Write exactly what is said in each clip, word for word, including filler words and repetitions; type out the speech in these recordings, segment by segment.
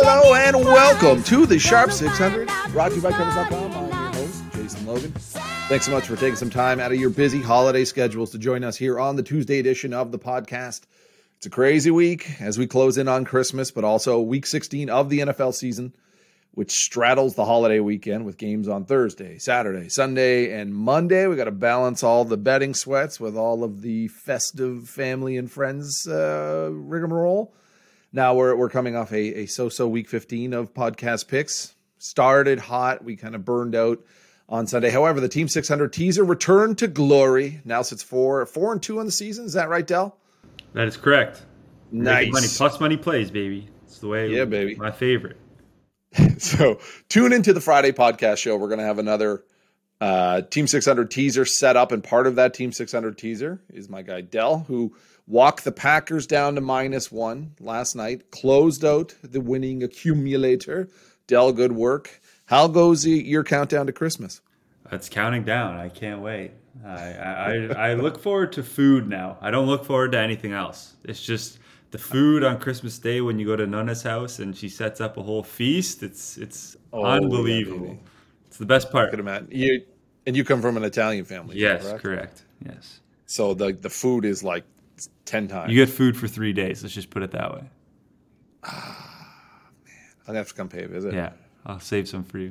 Hello and welcome to the Sharp six hundred, brought to you by Covers dot com. I'm your host, Jason Logan. Thanks so much for taking some time out of your busy holiday schedules to join us here on the Tuesday edition of the podcast. It's a crazy week as we close in on Christmas, but also week sixteen of the N F L season, which straddles the holiday weekend with games on Thursday, Saturday, Sunday, and Monday. We got to balance all the betting sweats with all of the festive family and friends uh, rigmarole. Now we're we're coming off a, a so-so week fifteen of podcast picks. Started hot. We kind of burned out on Sunday. However, the Team six hundred teaser returned to glory. Now sits four, four and two on the season. Is that right, Del? That is correct. Nice. Making money, plus money plays, baby. It's the way. Yeah, baby. My favorite. So tune into the Friday podcast show. We're going to have another uh, Team six hundred teaser set up, and part of that Team six hundred teaser is my guy Del, who walked the Packers down to minus one last night, closed out the winning accumulator. Del, good work. How goes the, your countdown to Christmas? It's counting down. I can't wait. I, I, I look forward to food now. I don't look forward to anything else. It's just the food on Christmas Day when you go to Nana's house and she sets up a whole feast. It's it's oh, unbelievable. Yeah, it's the best part. I could imagine. You, and you come from an Italian family. Yes, correct? correct. Yes. So the the food is like ten times. You get food for three days. Let's just put it that way. Ah, man. I'll have to come pay a visit. Yeah, I'll save some for you.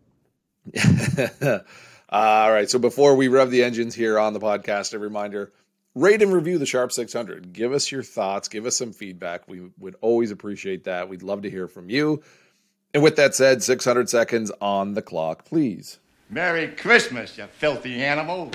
All right. So before we rev the engines here on the podcast, a reminder, rate and review the Sharp six hundred. Give us your thoughts. Give us some feedback. We would always appreciate that. We'd love to hear from you. And with that said, six hundred seconds on the clock, please. Merry Christmas, you filthy animal.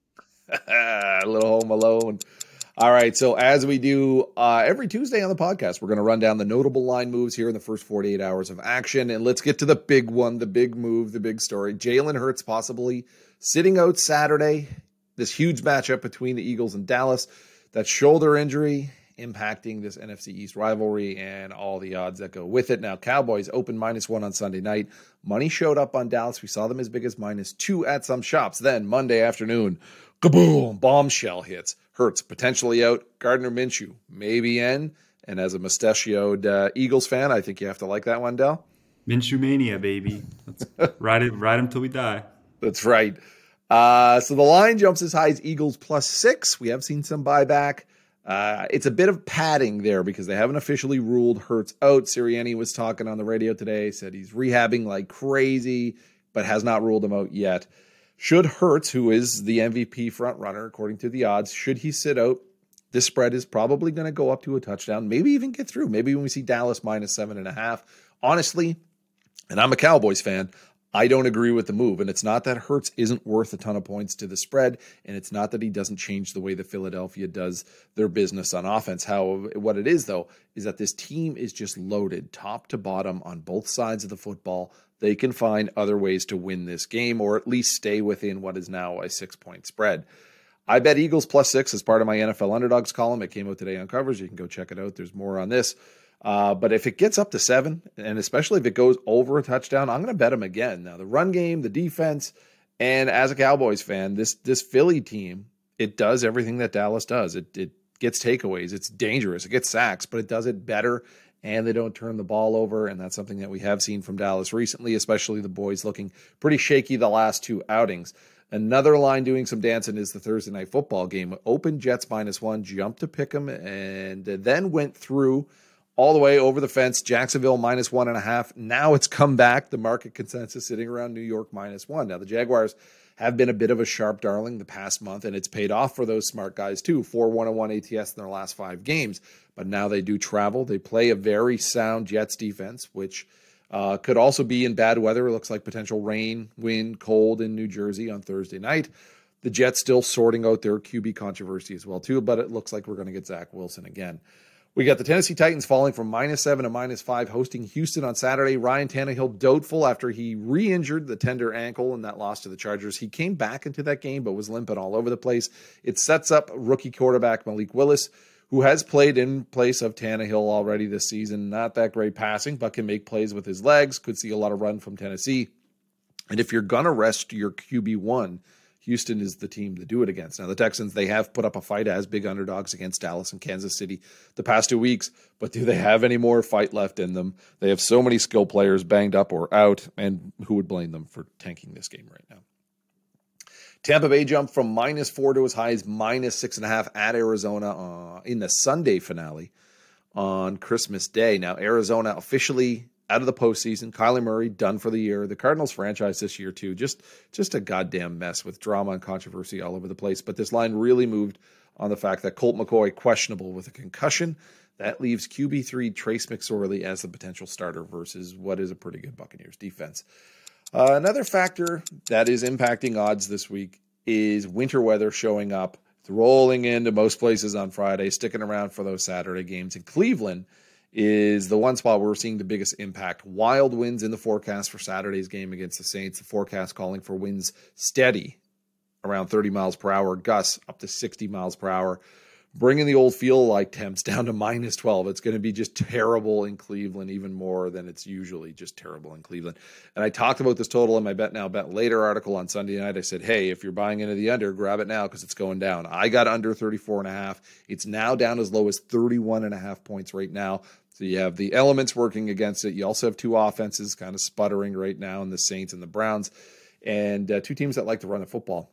A little Home Alone. All right. So as we do uh, every Tuesday on the podcast, we're going to run down the notable line moves here in the first forty-eight hours of action. And let's get to the big one, the big move, the big story. Jalen Hurts possibly sitting out Saturday. This huge matchup between the Eagles and Dallas. That shoulder injury impacting this N F C East rivalry and all the odds that go with it. Now, Cowboys open minus one on Sunday night. Money showed up on Dallas. We saw them as big as minus two at some shops. Then Monday afternoon, kaboom, bombshell hits. Hurts potentially out. Gardner Minshew maybe in. And as a mustachioed uh, Eagles fan, I think you have to like that one, Del. Minshew mania, baby. Let's ride it, ride him till we die. That's right. Uh, so the line jumps as high as Eagles plus six. We have seen some buyback. Uh, it's a bit of padding there because they haven't officially ruled Hurts out. Sirianni was talking on the radio today, said he's rehabbing like crazy, but has not ruled him out yet. Should Hurts, who is the M V P frontrunner according to the odds, should he sit out, this spread is probably going to go up to a touchdown, maybe even get through. Maybe when we see Dallas minus seven and a half. Honestly, and I'm a Cowboys fan, I don't agree with the move. And it's not that Hurts isn't worth a ton of points to the spread, and it's not that he doesn't change the way that Philadelphia does their business on offense. How what it is, though, is that this team is just loaded top to bottom on both sides of the football. They can find other ways to win this game or at least stay within what is now a six-point spread. I bet Eagles plus six as part of my N F L Underdogs column. It came out today on Covers. You can go check it out. There's more on this. Uh, but if it gets up to seven, and especially if it goes over a touchdown, I'm going to bet them again. Now, the run game, the defense, and as a Cowboys fan, this this Philly team, it does everything that Dallas does. It, it gets takeaways. It's dangerous. It gets sacks, but it does it better, and they don't turn the ball over, and that's something that we have seen from Dallas recently, especially the boys looking pretty shaky the last two outings. Another line doing some dancing is the Thursday night football game. Open Jets minus one, jumped to pick them, and then went through all the way over the fence. Jacksonville minus one and a half. Now it's come back. The market consensus sitting around New York minus one. Now the Jaguars have been a bit of a sharp darling the past month, and it's paid off for those smart guys too. Four one and one A T S in their last five games. But now they do travel. They play a very sound Jets defense, which uh, could also be in bad weather. It looks like potential rain, wind, cold in New Jersey on Thursday night. The Jets still sorting out their Q B controversy as well too, but it looks like we're going to get Zach Wilson again. We got the Tennessee Titans falling from minus seven to minus five, hosting Houston on Saturday. Ryan Tannehill doubtful after he re-injured the tender ankle in that loss to the Chargers. He came back into that game, but was limping all over the place. It sets up rookie quarterback Malik Willis, who has played in place of Tannehill already this season. Not that great passing, but can make plays with his legs. Could see a lot of run from Tennessee. And if you're going to rest your Q B one, Houston is the team to do it against. Now, the Texans, they have put up a fight as big underdogs against Dallas and Kansas City the past two weeks, but do they have any more fight left in them? They have so many skill players banged up or out, and who would blame them for tanking this game right now? Tampa Bay jumped from minus four to as high as minus six and a half at Arizona uh, in the Sunday finale on Christmas Day. Now, Arizona officially out of the postseason. Kyler Murray done for the year. The Cardinals franchise this year too, just just a goddamn mess with drama and controversy all over the place. But this line really moved on the fact that Colt McCoy questionable with a concussion. That leaves Q B three Trace McSorley as the potential starter versus what is a pretty good Buccaneers defense. Uh, another factor that is impacting odds this week is winter weather showing up. It's rolling into most places on Friday, sticking around for those Saturday games. In Cleveland is the one spot where we're seeing the biggest impact. Wild winds in the forecast for Saturday's game against the Saints. The forecast calling for winds steady around thirty miles per hour, gusts up to sixty miles per hour, bringing the old feel-like temps down to minus twelve. It's going to be just terrible in Cleveland, even more than it's usually just terrible in Cleveland. And I talked about this total in my Bet Now, Bet Later article on Sunday night. I said, hey, if you're buying into the under, grab it now because it's going down. I got under thirty-four and a half. It's now down as low as thirty-one and a half points right now. So you have the elements working against it. You also have two offenses kind of sputtering right now in the Saints and the Browns, and uh, two teams that like to run the football.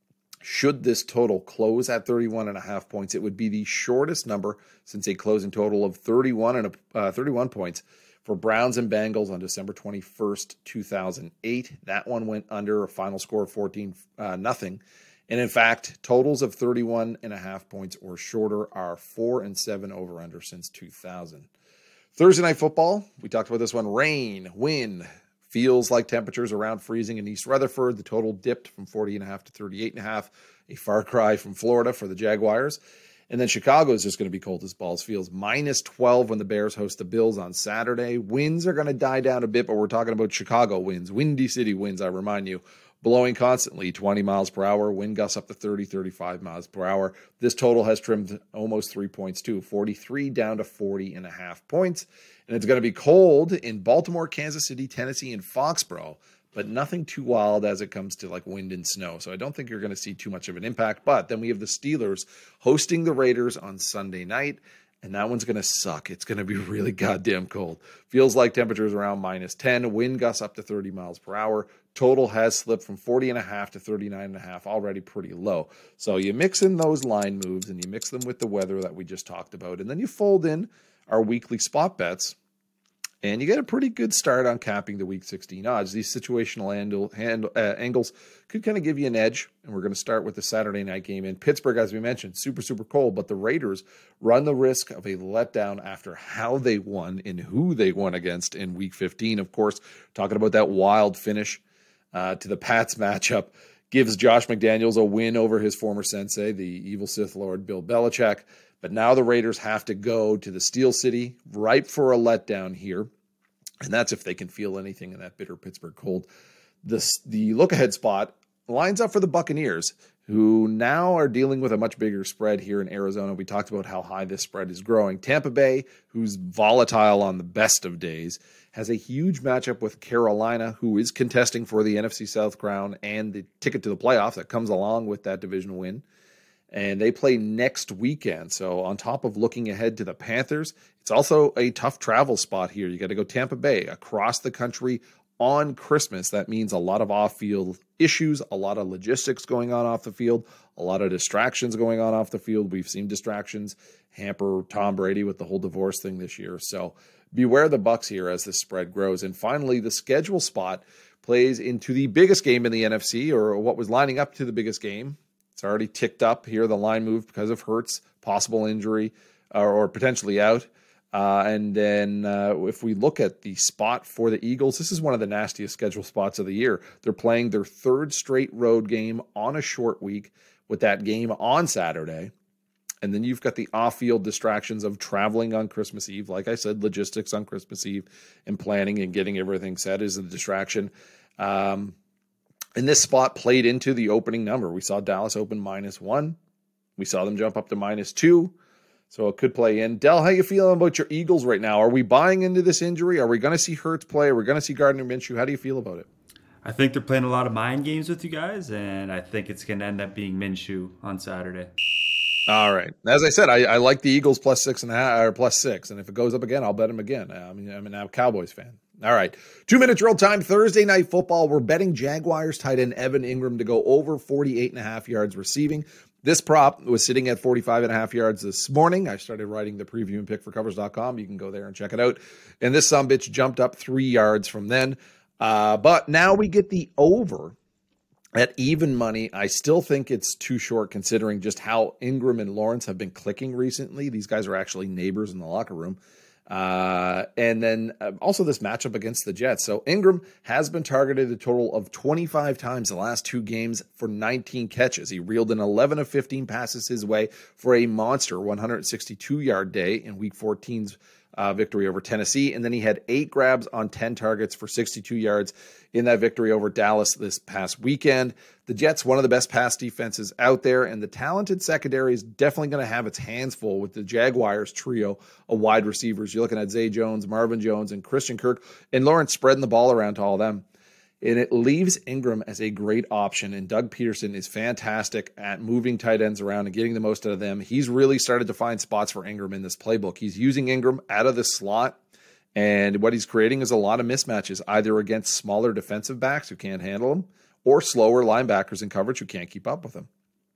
Should this total close at thirty-one and a half points, it would be the shortest number since a closing total of thirty-one and uh, thirty-one points for Browns and Bengals on December twenty-first, two thousand eight. That one went under a final score of fourteen uh, nothing. And in fact, totals of thirty-one and a half points or shorter are four and seven over under since two thousand. Thursday night football, we talked about this one. Rain, wind, feels like temperatures around freezing in East Rutherford. The total dipped from forty and a half to thirty-eight and a half, a far cry from Florida for the Jaguars. And then Chicago is just going to be cold as balls. Feels minus twelve when the Bears host the Bills on Saturday. Winds are going to die down a bit, but we're talking about Chicago winds, Windy City winds, I remind you, blowing constantly twenty miles per hour, wind gusts up to thirty, thirty-five miles per hour. This total has trimmed almost three points too, forty-three down to forty and a half points. And it's going to be cold in Baltimore, Kansas City, Tennessee, and Foxborough, but nothing too wild as it comes to like wind and snow. So I don't think you're going to see too much of an impact. But then we have the Steelers hosting the Raiders on Sunday night, and that one's going to suck. It's going to be really goddamn cold. Feels like temperatures around minus ten, wind gusts up to thirty miles per hour. Total has slipped from forty and a half to thirty-nine and a half, already pretty low. So you mix in those line moves and you mix them with the weather that we just talked about, and then you fold in our weekly spot bets, and you get a pretty good start on capping the week sixteen odds. These situational handle, handle, uh, angles could kind of give you an edge, and we're going to start with the Saturday night game in Pittsburgh, as we mentioned, super, super cold, but the Raiders run the risk of a letdown after how they won and who they won against in week fifteen. Of course, talking about that wild finish uh, to the Pats matchup gives Josh McDaniels a win over his former sensei, the evil Sith Lord Bill Belichick. But now the Raiders have to go to the Steel City, ripe for a letdown here. And that's if they can feel anything in that bitter Pittsburgh cold. This, the look-ahead spot lines up for the Buccaneers, who now are dealing with a much bigger spread here in Arizona. We talked about how high this spread is growing. Tampa Bay, who's volatile on the best of days, has a huge matchup with Carolina, who is contesting for the N F C South crown and the ticket to the playoffs that comes along with that division win. And they play next weekend. So on top of looking ahead to the Panthers, it's also a tough travel spot here. You got to go Tampa Bay across the country on Christmas. That means a lot of off-field issues, a lot of logistics going on off the field, a lot of distractions going on off the field. We've seen distractions hamper Tom Brady with the whole divorce thing this year. So beware the Bucs here as this spread grows. And finally, the schedule spot plays into the biggest game in the N F C, or what was lining up to the biggest game. It's already ticked up here. The line moved because of Hurts, possible injury, uh, or potentially out. Uh, and then uh, if we look at the spot for the Eagles, this is one of the nastiest schedule spots of the year. They're playing their third straight road game on a short week with that game on Saturday. And then you've got the off-field distractions of traveling on Christmas Eve. Like I said, logistics on Christmas Eve and planning and getting everything set is a distraction. Um, And this spot played into the opening number. We saw Dallas open minus one. We saw them jump up to minus two. So it could play in. Del, how you feeling about your Eagles right now? Are we buying into this injury? Are we going to see Hurts play? Are we going to see Gardner Minshew? How do you feel about it? I think they're playing a lot of mind games with you guys, and I think it's going to end up being Minshew on Saturday. All right. As I said, I, I like the Eagles plus six and a half or plus six, and if it goes up again, I'll bet them again. I mean, I'm a Cowboys fan. All right. Two minute drill time. Thursday night football. We're betting Jaguars tight end Evan Ingram to go over forty-eight and a half yards receiving. This prop was sitting at forty-five and a half yards this morning. I started writing the preview and pick for covers dot com. You can go there and check it out. And this sumbitch jumped up three yards from then. Uh, but now we get the over at even money. I still think it's too short considering just how Ingram and Lawrence have been clicking recently. These guys are actually neighbors in the locker room. Uh, and then uh, also this matchup against the Jets. So Ingram has been targeted a total of twenty-five times the last two games for nineteen catches. He reeled in eleven of fifteen passes his way for a monster one hundred sixty-two yard day in week fourteen's uh, victory over Tennessee. And then he had eight grabs on ten targets for sixty-two yards in that victory over Dallas this past weekend. The Jets, one of the best pass defenses out there, and the talented secondary is definitely going to have its hands full with the Jaguars trio of wide receivers. You're looking at Zay Jones, Marvin Jones, and Christian Kirk, and Lawrence spreading the ball around to all of them. And it leaves Ingram as a great option, and Doug Peterson is fantastic at moving tight ends around and getting the most out of them. He's really started to find spots for Ingram in this playbook. He's using Ingram out of the slot, and what he's creating is a lot of mismatches, either against smaller defensive backs who can't handle him or slower linebackers in coverage who can't keep up with him.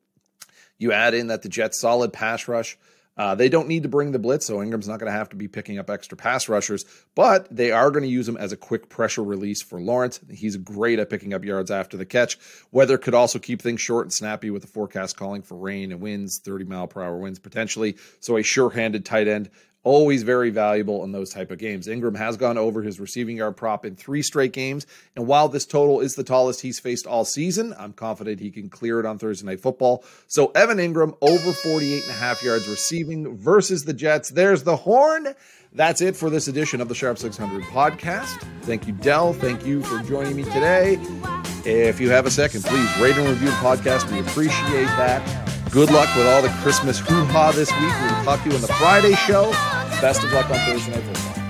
You add in that the Jets' solid pass rush. Uh, they don't need to bring the blitz, so Ingram's not going to have to be picking up extra pass rushers, but they are going to use him as a quick pressure release for Lawrence. He's great at picking up yards after the catch. Weather could also keep things short and snappy with the forecast calling for rain and winds, thirty mile per hour winds potentially, so a sure-handed tight end always very valuable in those type of games. Ingram has gone over his receiving yard prop in three straight games, and while this total is the tallest he's faced all season, I'm confident he can clear it on Thursday Night Football. So Evan Ingram over forty-eight and a half yards receiving versus the Jets. There's the horn. That's it for this edition of the Sharp six hundred podcast. Thank you, Dell. Thank you for joining me today. If you have a second, please rate and review the podcast. We appreciate that. Good luck with all the Christmas hoo-ha this week. We'll talk to you on the Friday show. Best of luck on Thursday Night Football.